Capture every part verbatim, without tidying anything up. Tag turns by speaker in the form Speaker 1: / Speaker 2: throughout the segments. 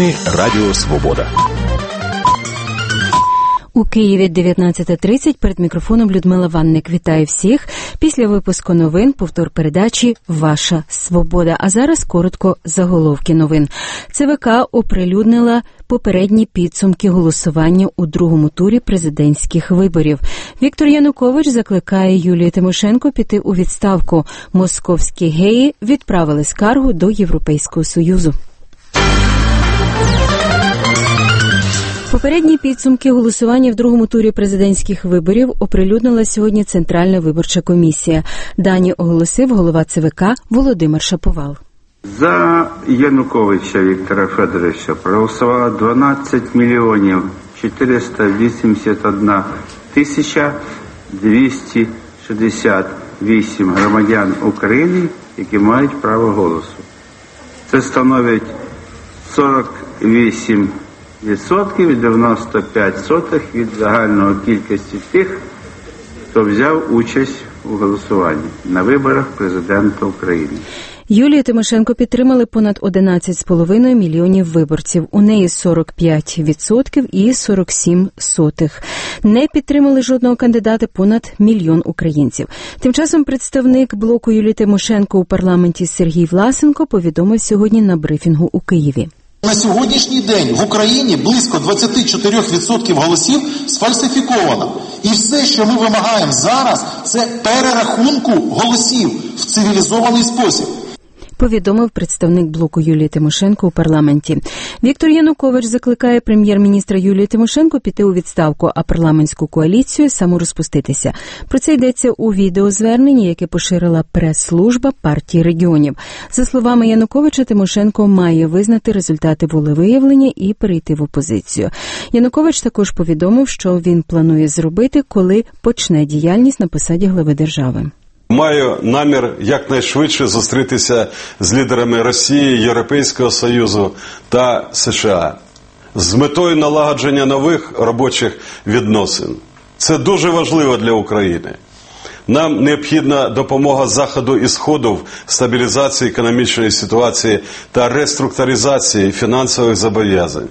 Speaker 1: новини Радіо Свобода.
Speaker 2: У Києві дев'ятнадцята тридцять, перед мікрофоном Людмила Ванник. Вітаю всіх. Після випуску новин повтор передачі «Ваша Свобода». А зараз коротко заголовки новин. ЦВК оприлюднила попередні підсумки голосування у другому турі президентських виборів. Віктор Янукович закликає Юлію Тимошенко піти у відставку. Московські геї відправили скаргу до Європейського Союзу. Попередні підсумки голосування в другому турі президентських виборів оприлюднила сьогодні Центральна виборча комісія. Дані оголосив голова ЦВК Володимир Шаповал.
Speaker 3: За Януковича Віктора Федоровича проголосувало дванадцять мільйонів чотириста вісімдесят одна тисяча двісті шістдесят вісім громадян України, які мають право голосу. Це становить сорок вісім відсотків і дев'яносто п'ять сотих від загальної кількості тих, хто взяв участь у голосуванні на виборах президента України.
Speaker 2: Юлію Тимошенко підтримали понад одинадцять з половиною мільйонів виборців. У неї сорок п'ять відсотків і сорок сім сотих. Не підтримали жодного кандидата понад мільйон українців. Тим часом представник блоку Юлії Тимошенко у парламенті Сергій Власенко повідомив сьогодні на брифінгу у Києві.
Speaker 4: На сьогоднішній день в Україні близько двадцять чотири відсотки голосів сфальсифіковано. І все, що ми вимагаємо зараз, це перерахунку голосів в цивілізований спосіб.
Speaker 2: Повідомив представник блоку Юлії Тимошенко у парламенті. Віктор Янукович закликає прем'єр-міністра Юлію Тимошенко піти у відставку, а парламентську коаліцію саморозпуститися. Про це йдеться у відеозверненні, яке поширила прес-служба партії регіонів. За словами Януковича, Тимошенко має визнати результати волевиявлення і перейти в опозицію. Янукович також повідомив, що він планує зробити, коли почне діяльність на посаді глави держави.
Speaker 5: Маю намір якнайшвидше зустрітися з лідерами Росії, Європейського Союзу та США з метою налагодження нових робочих відносин. Це дуже важливо для України. Нам необхідна допомога Заходу і Сходу в стабілізації економічної ситуації та реструктуризації фінансових зобов'язань.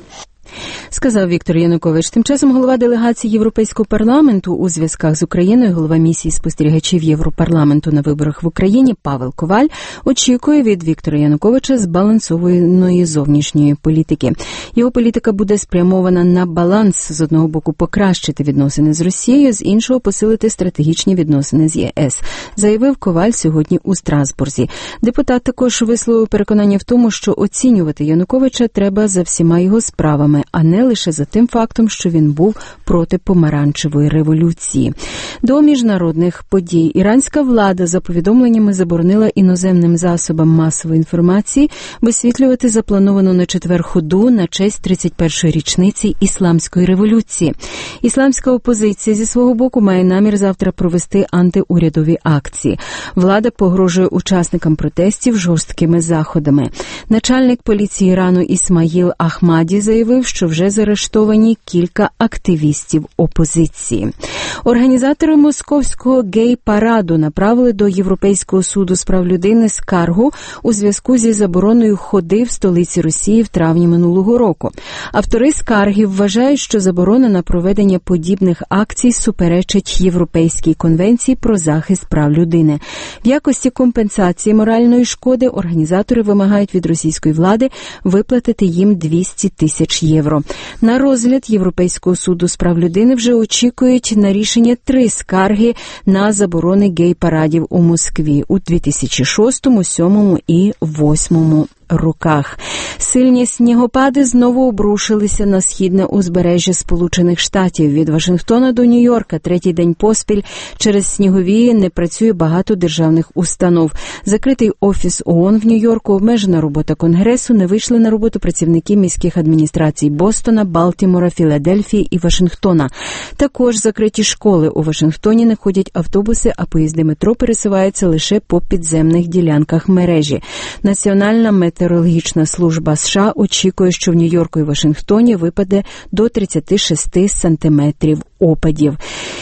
Speaker 2: Сказав Віктор Янукович. Тим часом голова делегації Європейського парламенту у зв'язках з Україною, голова місії спостерігачів Європарламенту на виборах в Україні Павел Коваль очікує від Віктора Януковича збалансованої зовнішньої політики. Його політика буде спрямована на баланс, з одного боку покращити відносини з Росією, з іншого посилити стратегічні відносини з ЄС, заявив Коваль сьогодні у Страсбурзі. Депутат також висловив переконання в тому, що оцінювати Януковича треба за всіма його справами, а не лише за тим фактом, що він був проти помаранчевої революції. До міжнародних подій. Іранська влада за повідомленнями заборонила іноземним засобам масової інформації висвітлювати заплановану на четвер ходу на честь тридцять першої річниці Ісламської революції. Ісламська опозиція зі свого боку має намір завтра провести антиурядові акції. Влада погрожує учасникам протестів жорсткими заходами. Начальник поліції Ірану Ісмаїл Ахмаді заявив, що вже заарештовані кілька активістів опозиції. Організатори московського гей-параду направили до Європейського суду з прав людини скаргу у зв'язку зі забороною ходи в столиці Росії в травні минулого року. Автори скарги вважають, що заборона на проведення подібних акцій суперечить Європейській конвенції про захист прав людини. В якості компенсації моральної шкоди організатори вимагають від російської влади виплатити їм двісті тисяч євро. На розгляд Європейського суду з прав людини вже очікують на рішення три скарги на заборони гей-парадів у Москві у дві тисячі шостому, дві тисячі сьомому і дві тисячі восьмому роках. Сильні снігопади знову обрушилися на східне узбережжя Сполучених Штатів. Від Вашингтона до Нью-Йорка третій день поспіль через сніговії не працює багато державних установ. Закритий офіс ООН в Нью-Йорку, обмежена робота Конгресу, не вийшли на роботу працівники міських адміністрацій Бостона, Балтімора, Філадельфії і Вашингтона. Також закриті школи. У Вашингтоні не ходять автобуси, а поїзди метро пересуваються лише по підземних ділянках мережі. Національна метеорологічна служба США очікує, що в Нью-Йорку і Вашингтоні випаде до тридцять шість сантиметрів опадів.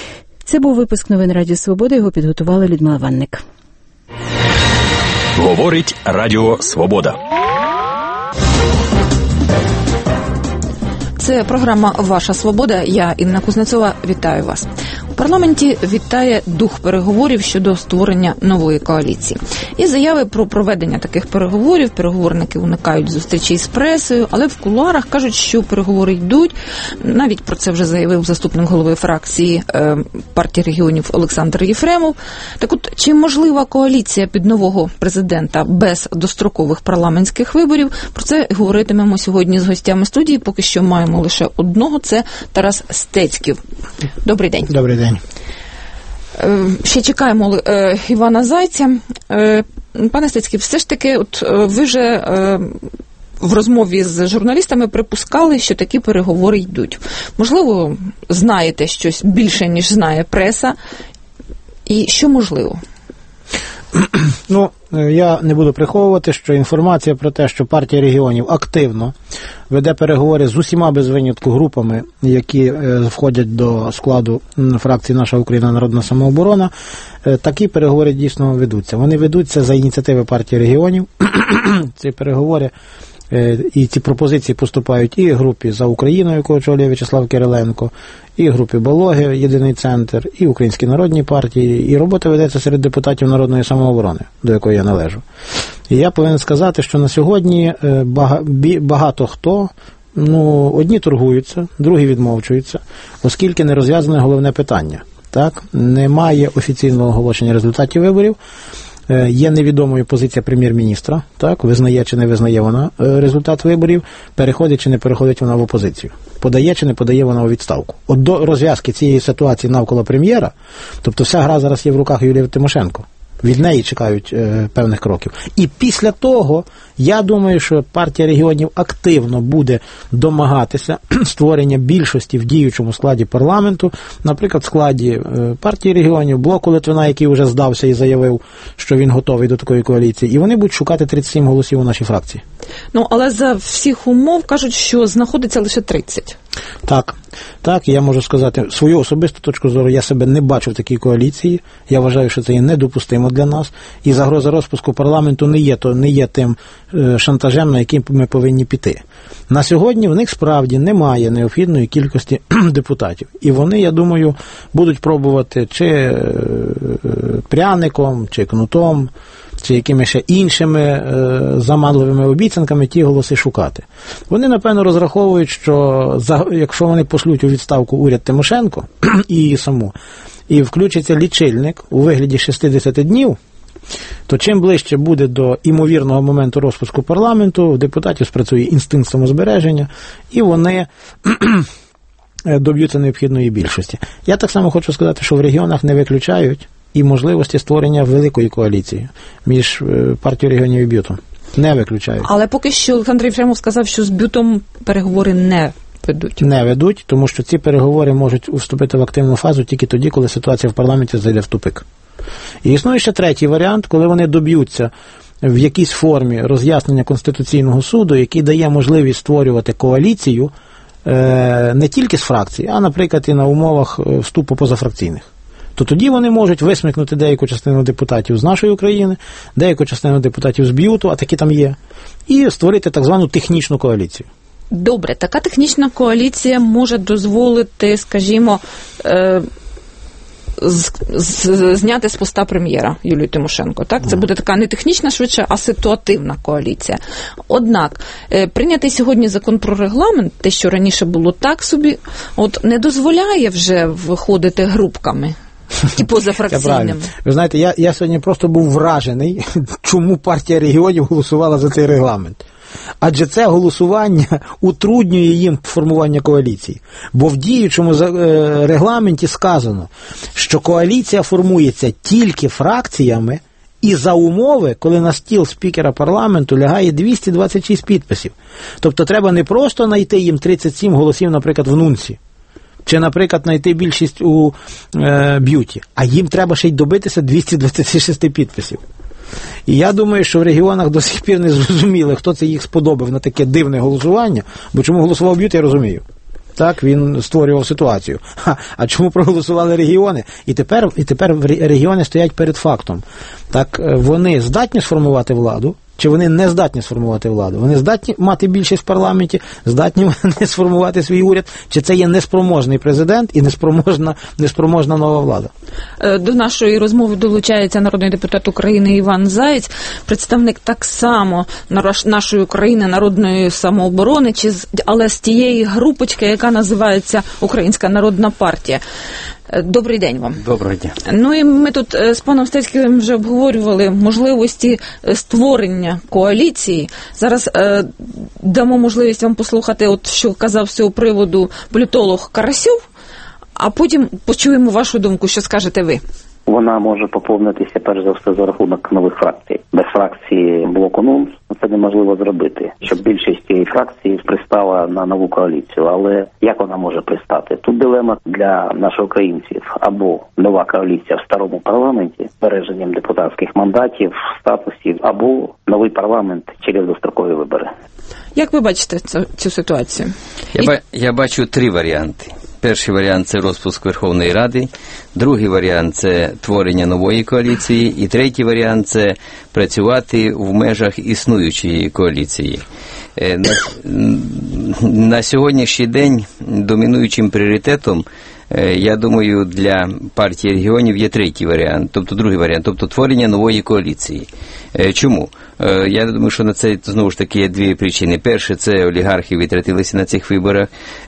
Speaker 2: Це був випуск новин Радіо Свобода. Його підготувала Людмила Ванник.
Speaker 1: Говорить Радіо Свобода. Це програма «Ваша свобода». Я, Інна Кузнецова, вітаю вас. У парламенті вітає дух переговорів щодо створення нової коаліції. І заяви про проведення таких переговорів, переговорники уникають зустрічей з пресою, але в кулуарах кажуть, що переговори йдуть. Навіть про це вже заявив заступник голови фракції е, партії регіонів Олександр Єфремов. Так от, чи можлива коаліція під нового президента без дострокових парламентських виборів? Про це говоритимемо сьогодні з гостями студії. Поки що маємо лише одного, це Тарас Стецьків. Добрий день.
Speaker 6: Добрий день.
Speaker 1: Ще чекаємо е, Івана Зайця. Е, пане Стецьків, все ж таки, от е, ви вже е, в розмові з журналістами припускали, що такі переговори йдуть. Можливо, знаєте щось більше, ніж знає преса. І що можливо?
Speaker 6: Ну, я не буду приховувати, що інформація про те, що партія регіонів активно веде переговори з усіма без винятку групами, які е, входять до складу фракції «Наша Україна. Народна самооборона», е, такі переговори дійсно ведуться. Вони ведуться за ініціативи партії регіонів. Ці переговори е, і ці пропозиції поступають і групі «За Україну», яку очолює В'ячеслав Кириленко, і групі «Балоги», «Єдиний центр», і Українській народній партії, і робота ведеться серед депутатів Народної самооборони, до якої я належу. І я повинен сказати, що на сьогодні багато хто, ну, одні торгуються, другі відмовчуються, оскільки не розв'язане головне питання. Так? Немає офіційного оголошення результатів виборів, є невідомою позиція прем'єр-міністра, так, визнає чи не визнає вона результат виборів, переходить чи не переходить вона в опозицію, подає чи не подає вона у відставку. От до розв'язки цієї ситуації навколо прем'єра, тобто вся гра зараз є в руках Юлії Тимошенко. Від неї чекають е, певних кроків. І після того, я думаю, що партія регіонів активно буде домагатися створення більшості в діючому складі парламенту, наприклад, в складі е, партії регіонів, блоку Литвина, який вже здався і заявив, що він готовий до такої коаліції, і вони будуть шукати тридцять сім голосів у нашій фракції.
Speaker 1: Ну, але за всіх умов кажуть, що знаходиться лише тридцять.
Speaker 6: Так, так, я можу сказати свою особисту точку зору, я себе не бачу в такій коаліції, я вважаю, що це є недопустимо для нас, і загроза розпуску парламенту не є, то не є тим е, шантажем, на який ми повинні піти. На сьогодні в них справді немає необхідної кількості депутатів, і вони, я думаю, будуть пробувати чи е, пряником, чи кнутом, чи якимись ще іншими е, заманливими обіцянками ті голоси шукати. Вони, напевно, розраховують, що за, якщо вони пошлють у відставку уряд Тимошенко і її саму, і включиться лічильник у вигляді шістдесят днів, то чим ближче буде до імовірного моменту розпуску парламенту, у депутатів спрацює інстинкт самозбереження, і вони доб'ються необхідної більшості. Я так само хочу сказати, що в регіонах не виключають і можливості створення великої коаліції між партією регіонів і Б'ютом. Не виключають.
Speaker 1: Але поки що Олександр Єфремов сказав, що з Б'ютом переговори не ведуть.
Speaker 6: Не ведуть, тому що ці переговори можуть вступити в активну фазу тільки тоді, коли ситуація в парламенті зайде в тупик. І існує ще третій варіант, коли вони доб'ються в якійсь формі роз'яснення Конституційного суду, який дає можливість створювати коаліцію е, не тільки з фракцій, а, наприклад, і на умовах вступу позафракційних. То тоді вони можуть висмикнути деяку частину депутатів з нашої України, деяку частину депутатів з Б'юту, а такі там є, і створити так звану технічну коаліцію.
Speaker 1: Добре, така технічна коаліція може дозволити, скажімо, е- з, з, зняти з поста прем'єра Юлію Тимошенко. Так? Це буде така не технічна швидше, а ситуативна коаліція. Однак, е, прийнятий сьогодні закон про регламент, те, що раніше було так собі, от не дозволяє вже виходити групками. І позафракційним.
Speaker 6: Ви знаєте, я, я сьогодні просто був вражений, чому партія регіонів голосувала за цей регламент. Адже це голосування утруднює їм формування коаліції. Бо в діючому регламенті сказано, що коаліція формується тільки фракціями і за умови, коли на стіл спікера парламенту лягає двісті двадцять шість підписів. Тобто треба не просто знайти їм тридцять сім голосів, наприклад, в Нунці, чи, наприклад, знайти більшість у е, Б'юті, а їм треба ще й добитися двісті двадцять шість підписів. І я думаю, що в регіонах до сих пір не зрозуміли, хто це їх сподобав на таке дивне голосування, бо чому голосував Б'юті, я розумію. Так, він створював ситуацію. Ха, а чому проголосували регіони? І тепер, і тепер регіони стоять перед фактом. Так, вони здатні сформувати владу, чи вони не здатні сформувати владу? Вони здатні мати більшість в парламенті, здатні вони сформувати свій уряд, чи це є неспроможний президент і неспроможна, неспроможна нова влада?
Speaker 1: До нашої розмови долучається народний депутат України Іван Заєць, представник так само нашої України, народної самооборони, чи з, але з тієї групочки, яка називається Українська народна партія. Добрий день вам.
Speaker 7: Доброго дня.
Speaker 1: Ну і ми тут з паном Стецьким вже обговорювали можливості створення коаліції. Зараз е, дамо можливість вам послухати, от що казав з цього приводу політолог Карасюв, а потім почуємо вашу думку, що скажете ви.
Speaker 8: Вона може поповнитися, перш за все, за рахунок нових фракцій. Без фракції блоку НУНС це неможливо зробити, щоб більшість цієї фракції пристала на нову коаліцію. Але як вона може пристати? Тут дилема для наших українців. Або нова коаліція в старому парламенті з збереженням депутатських мандатів, статусів, або новий парламент через дострокові вибори.
Speaker 1: Як ви бачите цю, цю ситуацію?
Speaker 7: Я, І... ба- я бачу три варіанти. Перший варіант – це розпуск Верховної Ради, другий варіант – це творення нової коаліції, і третій варіант – це працювати в межах існуючої коаліції. На, на сьогоднішній день домінуючим пріоритетом, я думаю, для партії регіонів є третій варіант, тобто другий варіант, тобто творення нової коаліції. Чому? Я думаю, що на це, знову ж таки, є дві причини. Перше, це олігархи витратилися на цих виборах.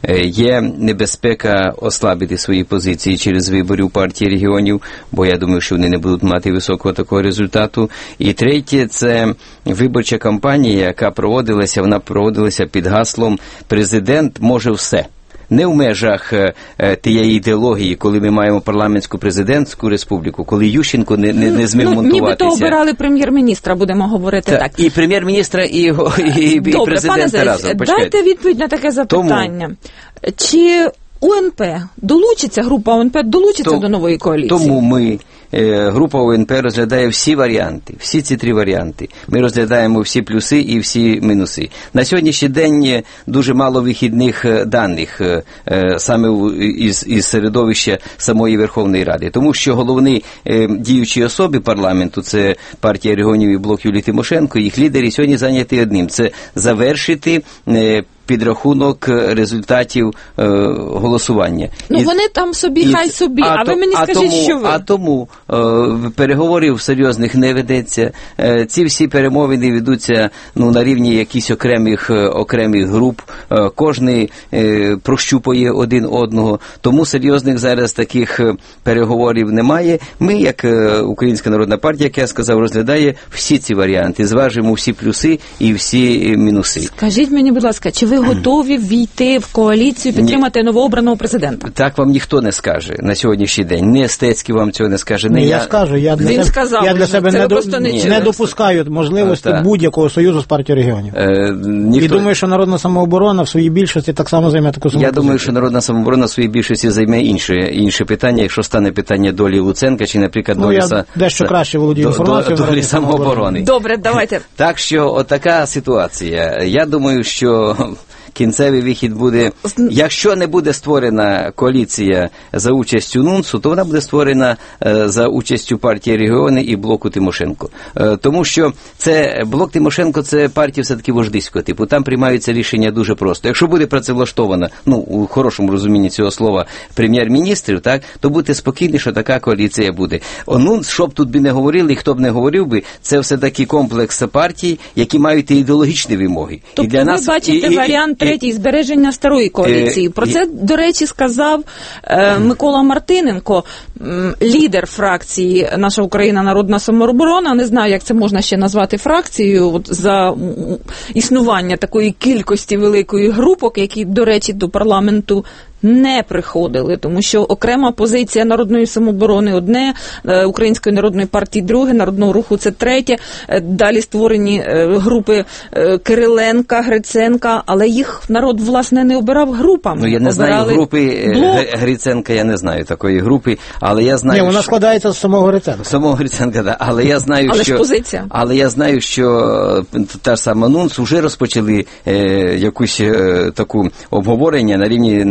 Speaker 7: Є небезпека ослабити свої позиції через вибори у партії регіонів, бо я думаю, що вони не будуть мати високого такого результату. І третє, це виборча кампанія, яка проводилася, вона проводилася під гаслом «Президент може все». Не в межах е, тієї ідеології, коли ми маємо парламентську президентську республіку, коли Ющенко не, не, не зміг ну, монтуватися.
Speaker 1: Нібито обирали прем'єр-міністра, будемо говорити так. так.
Speaker 7: І прем'єр-міністра, і, і, і
Speaker 1: Добре,
Speaker 7: президента разом.
Speaker 1: Добре, дайте відповідь на таке запитання. Тому... Чи УНП долучиться, група УНП долучиться То, до нової коаліції?
Speaker 7: Тому ми, е, група УНП розглядає всі варіанти, всі ці три варіанти. Ми розглядаємо всі плюси і всі мінуси. На сьогоднішній день дуже мало вихідних даних е, саме із, із середовища самої Верховної Ради. Тому що головні е, діючі особи парламенту, це партія регіонів і блок Юлії Тимошенко, їх лідери сьогодні зайняті одним – це завершити е, підрахунок результатів е, голосування.
Speaker 1: Ну,
Speaker 7: і,
Speaker 1: вони там собі,
Speaker 7: і,
Speaker 1: хай собі, а,
Speaker 7: а
Speaker 1: ви мені
Speaker 7: а
Speaker 1: скажіть,
Speaker 7: тому,
Speaker 1: що ви?
Speaker 7: А тому е, переговорів серйозних не ведеться. Е, ці всі перемовини ведуться ну, на рівні якихось окремих, е, окремих груп. Е, кожний е, прощупує один одного. Тому серйозних зараз таких переговорів немає. Ми, як е, Українська народна партія, як я сказав, розглядає всі ці варіанти. Зважимо всі плюси і всі мінуси.
Speaker 1: Скажіть мені, будь ласка, чи ви готові війти в коаліцію, підтримати Ні. новообраного президента?
Speaker 7: Так вам ніхто не скаже на сьогоднішній день. Не Стецький вам цього не скаже. Не
Speaker 6: Ні,
Speaker 7: я...
Speaker 6: я скажу. Я для
Speaker 1: Він
Speaker 6: себе,
Speaker 1: сказав,
Speaker 6: я для себе не, до,
Speaker 1: не,
Speaker 6: не допускаю можливості
Speaker 7: а,
Speaker 6: будь-якого союзу з партією регіонів.
Speaker 7: Е, ніхто...
Speaker 6: І думаю, що народна самооборона в своїй більшості так само займе таку саму
Speaker 7: Я
Speaker 6: позицію.
Speaker 7: думаю, що народна самооборона в своїй більшості займе інше, інше питання, якщо стане питання долі Луценка, чи, наприклад,
Speaker 6: ну,
Speaker 7: долі...
Speaker 6: Я
Speaker 7: са...
Speaker 6: дещо краще володію інформацією.
Speaker 7: До, долі самооборони.
Speaker 1: Добре, давайте.
Speaker 7: Так що, отака ситуація. Я думаю, що... Кінцевий вихід буде, якщо не буде створена коаліція за участю НУНСу, то вона буде створена е, за участю партії регіони і блоку Тимошенко. Е, тому що це блок Тимошенко – це партія все-таки вождиського типу. Там приймаються рішення дуже просто. Якщо буде працевлаштована, ну, у хорошому розумінні цього слова, прем'єр-міністрів, так, то будьте спокійні, що така коаліція буде. О, НУНС, що б тут би не говорили, і хто б не говорив би, це все-таки комплекс партій, які мають ідеологічні вимоги.
Speaker 1: Тобто і для ви нас, бачите і, варіант третій, збереження старої коаліції. Про це, до речі, сказав е, Микола Мартиненко, м, лідер фракції «Наша Україна народна самооборона». Не знаю, як це можна ще назвати фракцією, от, за м, існування такої кількості великої групок, які, до речі, до парламенту не приходили, тому що окрема позиція Народної самооборони одне, Української народної партії друге, Народного руху це третє, далі створені групи Кириленка, Гриценка, але їх народ, власне, не обирав групами.
Speaker 7: Ну, я не знаю групи блок. Гриценка, я не знаю такої групи, але я знаю,
Speaker 6: Ні, вона
Speaker 7: що...
Speaker 6: складається з самого Гриценка.
Speaker 7: Самого Гриценка, да. Але я знаю,
Speaker 1: але
Speaker 7: що...
Speaker 1: ж позиція.
Speaker 7: Але я знаю, що та ж сама НУНС вже розпочали е, якусь е, таку обговорення на рівні на, на,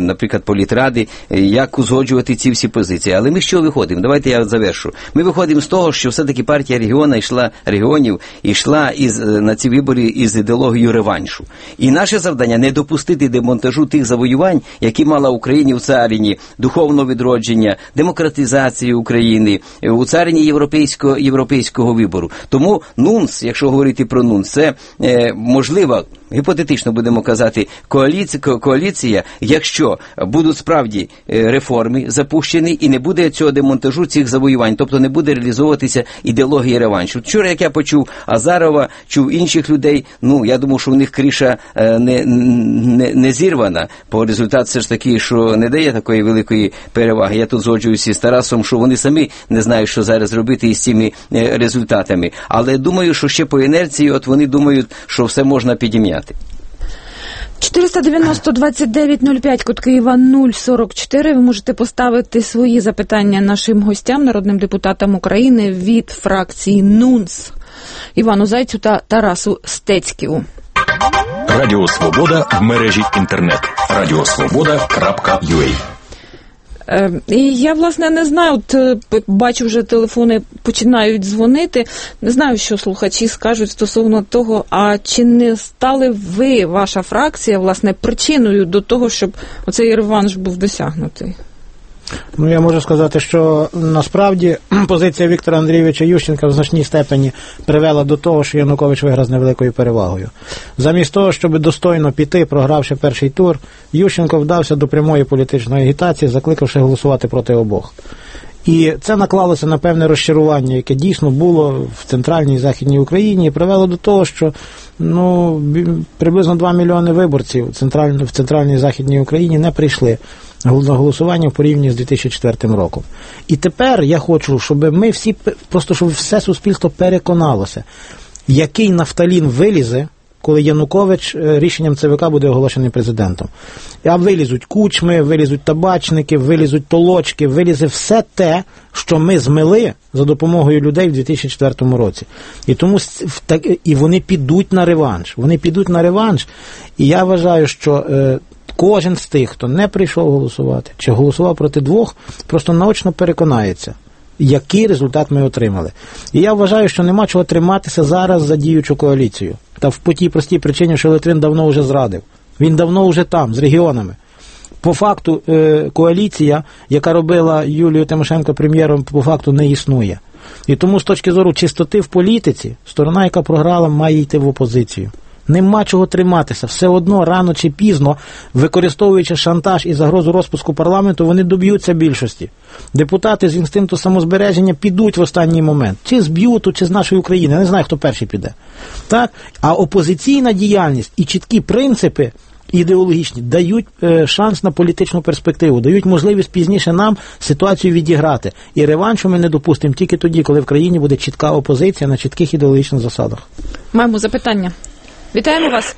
Speaker 7: наприклад, політради, як узгоджувати ці всі позиції. Але ми з чого виходимо? Давайте я завершу. Ми виходимо з того, що все-таки партія регіона йшла, регіонів йшла із, на ці вибори із ідеологією реваншу. І наше завдання не допустити демонтажу тих завоювань, які мала Україні у царині, духовного відродження, демократизації України, у царині європейського, європейського вибору. Тому НУНС, якщо говорити про НУНС, це е, можлива, гіпотетично будемо казати, коаліція, коаліція, якщо будуть справді реформи запущені і не буде цього демонтажу цих завоювань, тобто не буде реалізовуватися ідеологія реваншу. Вчора, як я почув Азарова, чув інших людей, ну, я думаю, що у них криша е, не, не, не зірвана, по результату все ж таки, що не дає такої великої переваги. Я тут згоджуюся з Тарасом, що вони самі не знають, що зараз робити із цими е, результатами. Але думаю, що ще по інерції, от вони думають, що все можна підім'яти.
Speaker 1: чотириста дев'яносто двадцять дев'ять нуль п'ять, код Києва нуль сорок чотири. Ви можете поставити свої запитання нашим гостям, народним депутатам України від фракції НУНС Івану Зайцю та Тарасу Стецьківу.
Speaker 9: Радіо Свобода в мережі інтернет. радіосвобода крапка ю а.
Speaker 1: І я, власне, не знаю, от бачу, вже телефони починають дзвонити. Не знаю, що слухачі скажуть стосовно того, а чи не стали ви, ваша фракція, власне, причиною до того, щоб оцей реванш був досягнутий?
Speaker 6: Ну, я можу сказати, що насправді позиція Віктора Андрійовича Ющенка в значній степені привела до того, що Янукович виграв з невеликою перевагою. Замість того, щоб достойно піти, програвши перший тур, Ющенко вдався до прямої політичної агітації, закликавши голосувати проти обох. І це наклалося на певне розчарування, яке дійсно було в центральній і західній Україні, і привело до того, що ну, приблизно два мільйони виборців в центральній, в центральній і західній Україні не прийшли на голосування в порівнянні з дві тисячі четвертим роком. І тепер я хочу, щоб ми всі, просто щоб все суспільство переконалося, який нафталін вилізе, коли Янукович рішенням ЦВК буде оголошений президентом. А вилізуть кучми, вилізуть табачники, вилізуть толочки, вилізе все те, що ми змили за допомогою людей в дві тисячі четвертому році. І тому і вони підуть на реванш. Вони підуть на реванш. І я вважаю, що е, кожен з тих, хто не прийшов голосувати, чи голосував проти двох, просто наочно переконається, який результат ми отримали. І я вважаю, що нема чого триматися зараз за діючу коаліцію. Та в по тій простій причині, що Литвин давно вже зрадив. Він давно вже там, з регіонами. По факту е, коаліція, яка робила Юлію Тимошенко прем'єром, по факту не існує. І тому з точки зору чистоти в політиці, сторона, яка програла, має йти в опозицію. Нема чого триматися. Все одно, рано чи пізно, використовуючи шантаж і загрозу розпуску парламенту, вони доб'ються більшості. Депутати з інстинкту самозбереження підуть в останній момент. Чи з Б'юту, чи з нашої України. Я не знаю, хто перший піде. Так? А опозиційна діяльність і чіткі принципи ідеологічні дають е, шанс на політичну перспективу, дають можливість пізніше нам ситуацію відіграти. І реваншу ми не допустимо тільки тоді, коли в країні буде чітка опозиція на чітких ідеологічних засадах.
Speaker 1: Маємо запитання. Вітаємо вас.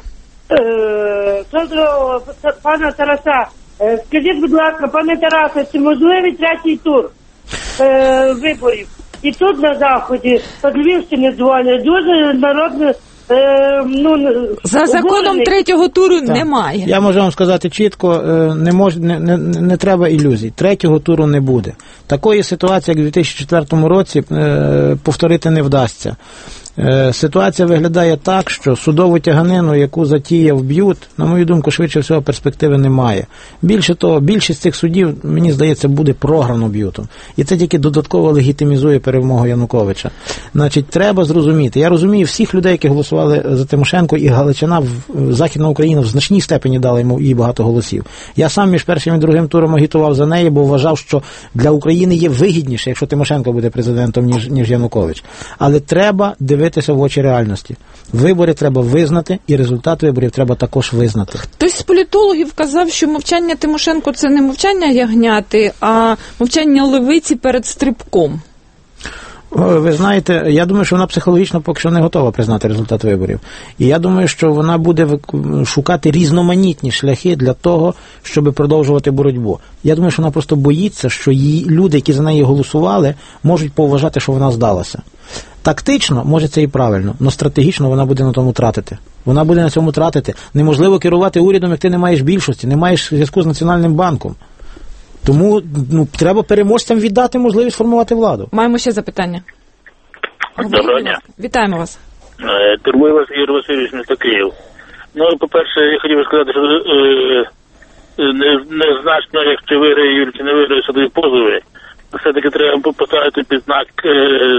Speaker 10: Доброго, пане Тараса. Скажіть, будь ласка, пане Тарасе, чи можливий третій тур е, виборів? І тут на Заході, по Львівщині дзвонять, дуже народне... Е, ну,
Speaker 1: За законом обурений. Третього туру так. Немає.
Speaker 6: Я можу вам сказати чітко, не, мож, не, не, не треба ілюзій. Третього туру не буде. Такої ситуації, як у дві тисячі четвертому році, е, повторити не вдасться. Ситуація виглядає так, що судову тяганину, яку затіяв Б'ют, на мою думку, швидше всього перспективи немає. Більше того, більшість цих судів, мені здається, буде програно Б'ютом. І це тільки додатково легітимізує перемогу Януковича. Значить, треба зрозуміти. Я розумію всіх людей, які голосували за Тимошенко, і Галичина, Західна Україна в значній степені дала йому їй багато голосів. Я сам між першим і другим туром агітував за неї, бо вважав, що для України є вигідніше, якщо Тимошенко буде президентом, ніж, ніж Янукович. Але треба дивитися в очі реальності. Вибори треба визнати, і результат виборів треба також визнати.
Speaker 1: Хтось з політологів казав, що мовчання Тимошенко – це не мовчання ягняти, а мовчання левиці перед стрибком.
Speaker 6: Ви знаєте, я думаю, що вона психологічно поки що не готова признати результат виборів. І я думаю, що вона буде шукати різноманітні шляхи для того, щоб продовжувати боротьбу. Я думаю, що вона просто боїться, що її люди, які за неї голосували, можуть поважати, що вона здалася. Тактично, може, це і правильно, але стратегічно вона буде на тому тратити. Вона буде на цьому тратити. Неможливо керувати урядом, як ти не маєш більшості, не маєш зв'язку з Національним банком. Тому ну, треба переможцям віддати можливість формувати владу.
Speaker 1: Маємо ще запитання.
Speaker 11: Доброго дня.
Speaker 1: Вітаємо вас.
Speaker 11: Турбує вас Ігор Васильович, місто Київ. Ну, по-перше, я хотів би сказати, що е, незначно, не якщо виграє Юрій, чи не виграє судові позови, все-таки треба поставити під знак, е,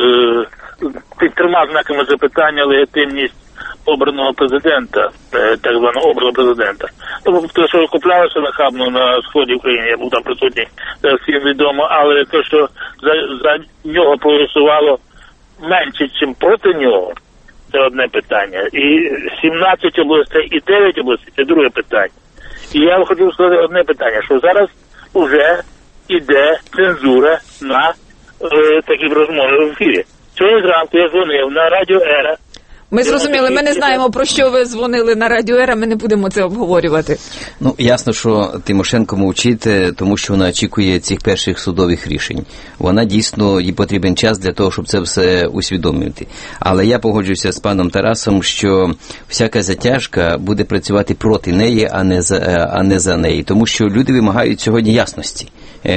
Speaker 11: під трьома знаками запитання легітимність обраного президента, е, так званого обраного президента. Тобто, що куплялося нахабно на сході України, я був там присутній, це всім відомо, але те, що за, за нього проголосувало менше, ніж проти нього, це одне питання. І сімнадцять областей і дев'ять областей – це друге питання. І я хотів сказати одне питання, що зараз вже йде цензура на е, такі розмови в ефірі. Сьогодні зранку я дзвонив на Радіо Ера.
Speaker 1: Ми зрозуміли, ми не знаємо, про що ви дзвонили на Радіо Ера, ми не будемо це обговорювати.
Speaker 7: Ну, ясно, що Тимошенко мовчить, тому що вона очікує цих перших судових рішень. Вона дійсно, їй потрібен час для того, щоб це все усвідомити. Але я погоджуюся з паном Тарасом, що всяка затяжка буде працювати проти неї, а не за, а не за неї. Тому що люди вимагають сьогодні ясності.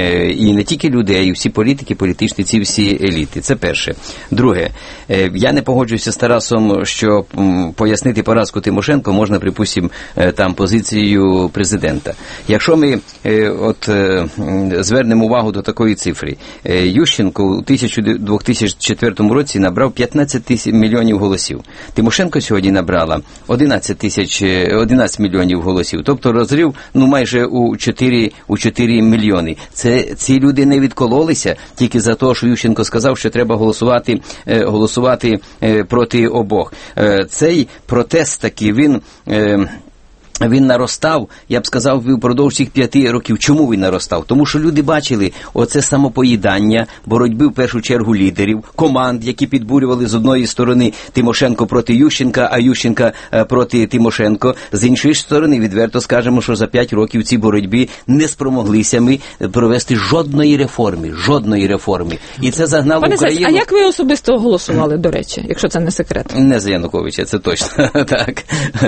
Speaker 7: І не тільки люди, а й всі політики, політичні, ці всі еліти. Це перше. Друге, я не погоджуюся з Тарасом, що пояснити поразку Тимошенко можна, припустимо, там позицією президента. Якщо ми от звернемо увагу до такої цифри, Ющенко у дві тисячі четвертому році набрав п'ятнадцять тисяч мільйонів голосів. Тимошенко сьогодні набрала одинадцять тисяч, одинадцять мільйонів голосів. Тобто розрив, ну, майже у чотири, у чотири мільйони. Це, ці люди не відкололися тільки за те, що Ющенко сказав, що треба голосувати, е, голосувати е, проти обох. Е, цей протест таки, він... Е, Він наростав, я б сказав, впродовж цих п'яти років. Чому він наростав? Тому що люди бачили оце самопоїдання, боротьби в першу чергу лідерів, команд, які підбурювали з одної сторони Тимошенко проти Ющенка, а Ющенка проти Тимошенко. З іншої сторони, відверто скажемо, що за п'ять років ці боротьби не спромоглися ми провести жодної реформи, жодної реформи. І це загнало
Speaker 1: Пане
Speaker 7: Україну...
Speaker 1: Сась, а як ви особисто голосували, до речі, якщо це не секрет?
Speaker 7: Не за Януковича, це точно. Так.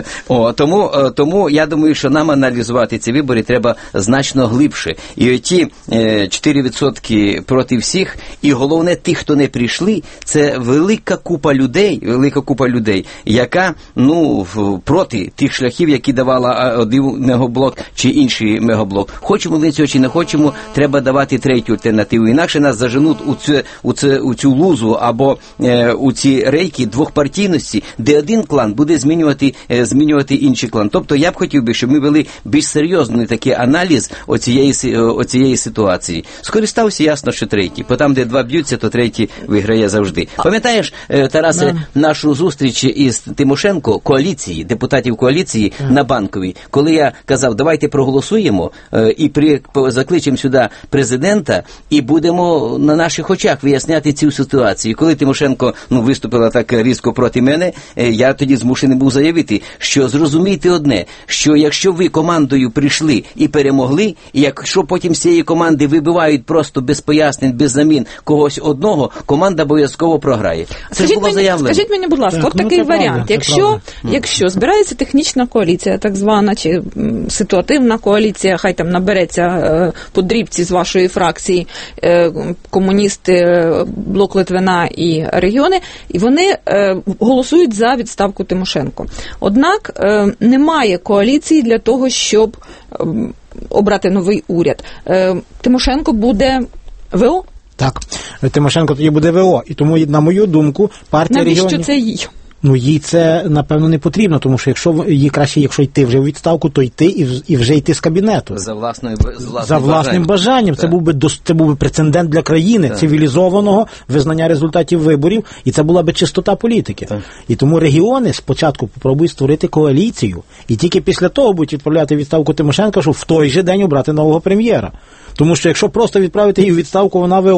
Speaker 7: О, тому, тому я думаю, що нам аналізувати ці вибори треба значно глибше. І оті е, чотири відсотки проти всіх, і головне, тих, хто не прийшли, це велика купа людей, велика купа людей, яка, ну, проти тих шляхів, які давала один мегаблок чи інший мегаблок. Хочемо ми цього чи не хочемо, треба давати третю альтернативу. Інакше нас заженуть у цю, у цю, у цю лузу або е, у ці рейки двохпартійності, де один клан буде змінювати, е, змінювати інший клан. Тобто я б хотів би, щоб ми вели більш серйозний такий аналіз оцієї, оцієї ситуації. Скористався, ясно, що третій. Бо там, де два б'ються, то третій виграє завжди. Пам'ятаєш, Тарасе, yeah. нашу зустріч із Тимошенко, коаліції, депутатів коаліції yeah. на Банковій, коли я казав, давайте проголосуємо і при, закличемо сюди президента і будемо на наших очах виясняти цю ситуацію. Коли Тимошенко ну, виступила так різко проти мене, я тоді змушений був заявити, що зрозумійте одне, що якщо ви командою прийшли і перемогли, і якщо потім з цієї команди вибивають просто без пояснень, без замін когось одного, команда обов'язково програє. Це
Speaker 1: скажіть
Speaker 7: було
Speaker 1: мені,
Speaker 7: заявлено.
Speaker 1: Скажіть мені, будь ласка, так, от
Speaker 6: ну,
Speaker 1: такий варіант.
Speaker 6: Правда,
Speaker 1: якщо, якщо збирається технічна коаліція, так звана, чи м, ситуативна коаліція, хай там набереться е, подрібці з вашої фракції, е, комуністи, Блок Литвина і регіони, і вони е, голосують за відставку Тимошенко. Однак е, немає коаліції для того, щоб е, обрати новий уряд. Е, Тимошенко буде ВО?
Speaker 6: Так. Тимошенко тоді буде ВО. І тому, на мою думку, партія
Speaker 1: Навіщо
Speaker 6: регіонів...
Speaker 1: це їй?
Speaker 6: Ну, їй це, напевно, не потрібно, тому що якщо їй краще, якщо йти вже у відставку, то йти і, і вже йти з кабінету.
Speaker 7: За власною, з власним
Speaker 6: За власним бажанням. бажанням. Це був би це був би прецедент для країни, так. цивілізованого визнання результатів виборів, і це була би чистота політики. Так. І тому регіони спочатку попробують створити коаліцію, і тільки після того будуть відправляти відставку Тимошенка, щоб в той же день обрати нового прем'єра. Тому що якщо просто відправити її у відставку, вона ВО.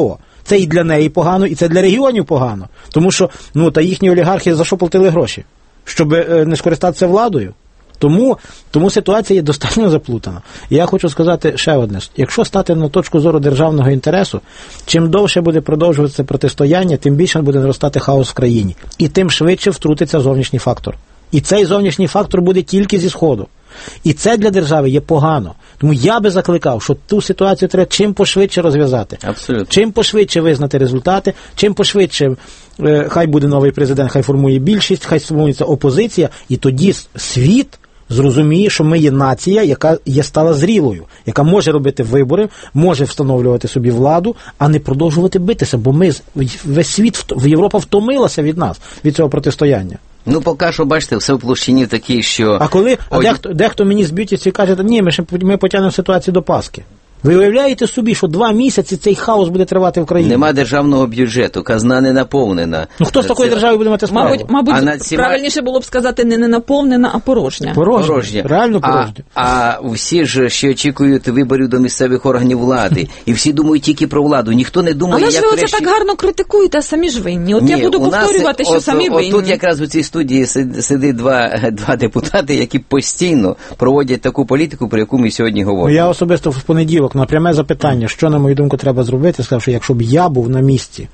Speaker 6: це і для неї погано, і це для регіонів погано. Тому що, ну, та їхні олігархи за що платили гроші? Щоб е, не скористатися владою? Тому, тому ситуація є достатньо заплутана. І я хочу сказати ще одне. Якщо стати на точку зору державного інтересу, чим довше буде продовжуватися протистояння, тим більше буде зростати хаос в країні. І тим швидше втрутиться зовнішній фактор. І цей зовнішній фактор буде тільки зі Сходу. І це для держави є погано. Тому я би закликав, що ту ситуацію треба чим пошвидше розв'язати.
Speaker 7: Абсолютно.
Speaker 6: Чим пошвидше визнати результати, чим пошвидше е, хай буде новий президент, хай формує більшість, хай сформується опозиція, і тоді світ зрозуміє, що ми є нація, яка є стала зрілою, яка може робити вибори, може встановлювати собі владу, а не продовжувати битися, бо ми, весь світ, Європа втомилася від нас, від цього протистояння.
Speaker 7: Ну, поки що, бачите, все в площині такій, що...
Speaker 6: А коли, а
Speaker 7: Ой...
Speaker 6: дехто, дехто мені з б'ютівців каже, ні, ми, ще, ми потягнемо ситуацію до Пасхи. Ви уявляєте собі, що два місяці цей хаос буде тривати в країні?
Speaker 7: Нема державного бюджету, казна не наповнена.
Speaker 6: Ну хто з такої
Speaker 7: Це...
Speaker 6: держави буде мати справу?
Speaker 1: Мабуть, мабуть
Speaker 7: а ціма...
Speaker 1: правильніше було б сказати не не наповнена, а порожня.
Speaker 6: Порожня,
Speaker 7: порожня.
Speaker 6: Реально порожня.
Speaker 7: А, а всі ж ще очікують виборів до місцевих органів влади. І всі думають тільки про владу. Ніхто не думає,
Speaker 1: Але
Speaker 7: як
Speaker 1: ж ви
Speaker 7: врешті...
Speaker 1: оце так гарно критикуєте, а самі ж винні. От
Speaker 7: Ні,
Speaker 1: я буду
Speaker 7: у нас,
Speaker 1: повторювати, що
Speaker 7: от,
Speaker 1: самі
Speaker 7: от,
Speaker 1: винні.
Speaker 7: Тут якраз у цій студії сидить два, два депутати, які постійно проводять таку політику, про яку ми сьогодні говоримо.
Speaker 6: Ну, я особисто в понеділок на пряме запитання, що, на мою думку, треба зробити, сказав, що якщо б я був на місці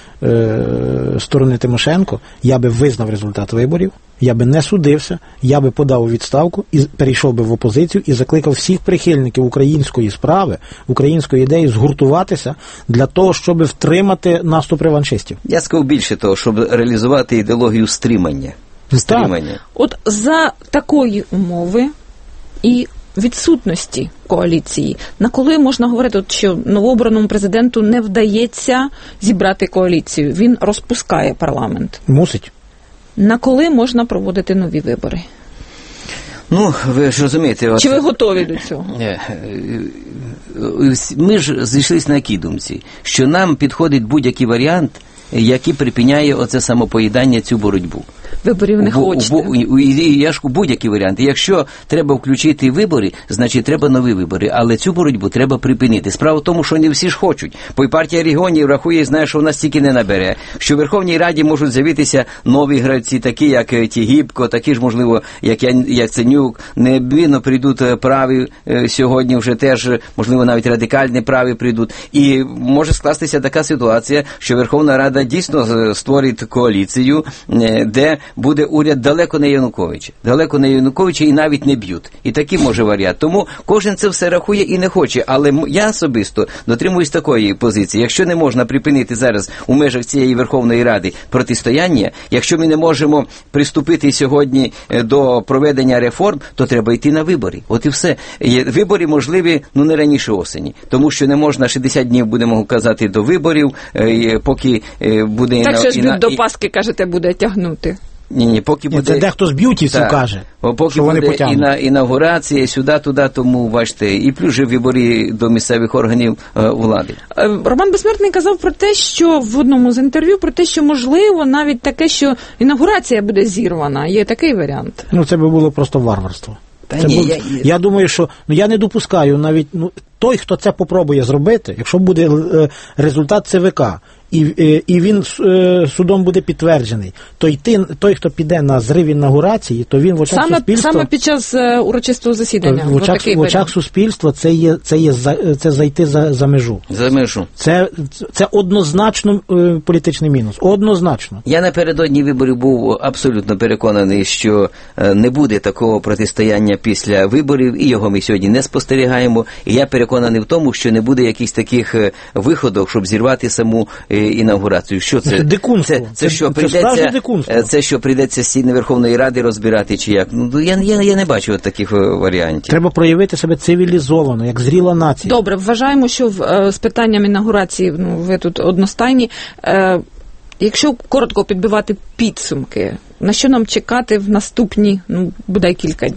Speaker 6: е, сторони Тимошенко, я би визнав результат виборів, я би не судився, я би подав у відставку і перейшов би в опозицію і закликав всіх прихильників української справи, української ідеї згуртуватися для того, щоб втримати наступ реваншистів.
Speaker 7: Я сказав більше того, щоб реалізувати ідеологію стримання. Стримання.
Speaker 1: От за такої умови і відсутності коаліції, на коли можна говорити, от, що новообраному президенту не вдається зібрати коаліцію, він розпускає парламент?
Speaker 6: Мусить.
Speaker 1: На коли можна проводити нові вибори?
Speaker 7: Ну, ви ж розумієте... От...
Speaker 1: Чи ви готові до цього?
Speaker 7: Ми ж зійшлися на якій думці? Що нам підходить будь-який варіант, який припиняє оце самопоїдання, цю боротьбу.
Speaker 1: Виборів не
Speaker 7: Бо,
Speaker 1: хочете.
Speaker 7: Бо, і, і, я ж будь-які варіанти. Якщо треба включити вибори, значить треба нові вибори. Але цю боротьбу треба припинити. Справа в тому, що не всі ж хочуть. Бо і партія регіонів рахує і знає, що вона стільки не набере. Що в Верховній Раді можуть з'явитися нові гравці, такі як Тігіпко, такі ж, можливо, як Яценюк. Неодмінно прийдуть праві сьогодні вже теж, можливо, навіть радикальні праві прийдуть. І може скластися така ситуація, що Верховна Рада дійсно створить коаліцію, де буде уряд далеко не Януковича. Далеко не Януковича і навіть не б'ють. І такий може варіант. Тому кожен це все рахує і не хоче. Але я особисто дотримуюсь такої позиції. Якщо не можна припинити зараз у межах цієї Верховної Ради протистояння, якщо ми не можемо приступити сьогодні до проведення реформ, то треба йти на вибори. От і все. Вибори можливі, ну не раніше осені. Тому що не можна шістдесят днів, будемо казати, до виборів, поки буде...
Speaker 1: Так що ж
Speaker 7: і,
Speaker 1: до Пасхи, кажете, буде тягнути.
Speaker 7: Ні, ні, поки буде...
Speaker 6: Це дехто з б'ютівців
Speaker 7: так.
Speaker 6: каже,
Speaker 7: поки
Speaker 6: що вони
Speaker 7: буде
Speaker 6: потягнуть.
Speaker 7: Іна, інаугурація, сюди-туди, тому, бачите, і плюс же вибори до місцевих органів е, влади.
Speaker 1: Роман Безсмертний казав про те, що в одному з інтерв'ю, про те, що можливо навіть таке, що інаугурація буде зірвана. Є такий варіант.
Speaker 6: Ну, це би було просто варварство.
Speaker 7: Та
Speaker 6: Це
Speaker 7: ні,
Speaker 6: було...
Speaker 7: я...
Speaker 6: я думаю, що ну, я не допускаю навіть ну, той, хто це попробує зробити, якщо буде е, результат ЦВК, і, е, і він е, судом буде підтверджений, то й ти, той, хто піде на зрив інаугурації, то він в очах
Speaker 1: саме,
Speaker 6: суспільства...
Speaker 1: Саме під час е, урочистого засідання.
Speaker 6: В очах, в очах суспільства це є, це є за, це зайти за, за межу.
Speaker 7: За межу.
Speaker 6: Це, це однозначно е, політичний мінус. Однозначно.
Speaker 7: Я напередодні виборів був абсолютно переконаний, що е, не буде такого протистояння після виборів, і його ми сьогодні не спостерігаємо. І я переконаний в тому, що не буде якихось таких е, виходів, щоб зірвати саму е, інаугурацію. Що це?
Speaker 6: Дикунство.
Speaker 7: Це, це,
Speaker 6: це,
Speaker 7: що
Speaker 6: це
Speaker 7: прийдеться,
Speaker 6: дикунство.
Speaker 7: це що прийдеться стіни Верховної Ради розбирати, чи як? Ну, я, я, я не бачу от таких варіантів.
Speaker 6: Треба проявити себе цивілізовано, як зріла нація.
Speaker 1: Добре, вважаємо, що в, е, з питанням інаугурації, ну, ви тут одностайні. Е, якщо коротко підбивати підсумки, на що нам чекати в наступні, ну, бодай кілька днів?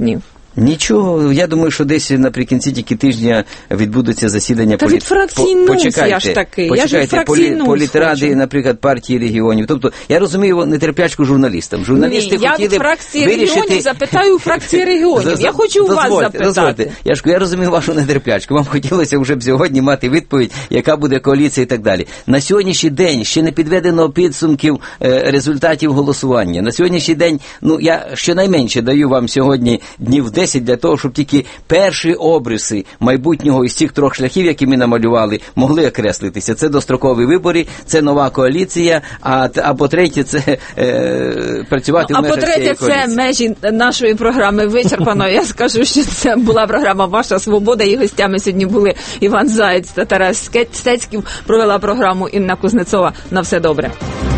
Speaker 7: Нічого, я думаю, що десь наприкінці тільки тижня відбудеться засідання
Speaker 1: Та
Speaker 7: полі...
Speaker 1: від фракції
Speaker 7: по...
Speaker 1: НУС
Speaker 7: почекайте,
Speaker 1: я ж таки,
Speaker 7: почекайте,
Speaker 1: я ж від фракції
Speaker 7: полі...
Speaker 1: НУС
Speaker 7: політради,
Speaker 1: хочу.
Speaker 7: наприклад, партії регіонів. Тобто, я розумію нетерплячку журналістам. Журналісти
Speaker 1: Ні, я
Speaker 7: хотіли
Speaker 1: від фракції
Speaker 7: вирішити...
Speaker 1: регіонів запитаю у фракції регіонів. Я хочу у вас
Speaker 7: дозвольте,
Speaker 1: запитати.
Speaker 7: Дозвольте. Я ж я розумію вашу нетерплячку. Вам хотілося вже б сьогодні мати відповідь, яка буде коаліція і так далі. На сьогоднішній день ще не підведено підсумків е, результатів голосування. На сьогоднішній день, ну, я щонайменше даю вам сьогодні днів десять для того, щоб тільки перші обриси майбутнього із цих трьох шляхів, які ми намалювали, могли окреслитися. Це дострокові вибори, це нова коаліція, а або третє, це е, працювати
Speaker 1: ну,
Speaker 7: в межах цієї коаліції.
Speaker 1: А по-третє, це межі нашої програми вичерпано. Я скажу, що це була програма «Ваша свобода», і гостями сьогодні були Іван Заєць та Тарас Стецьків. Провела програму Інна Кузнецова. На все добре.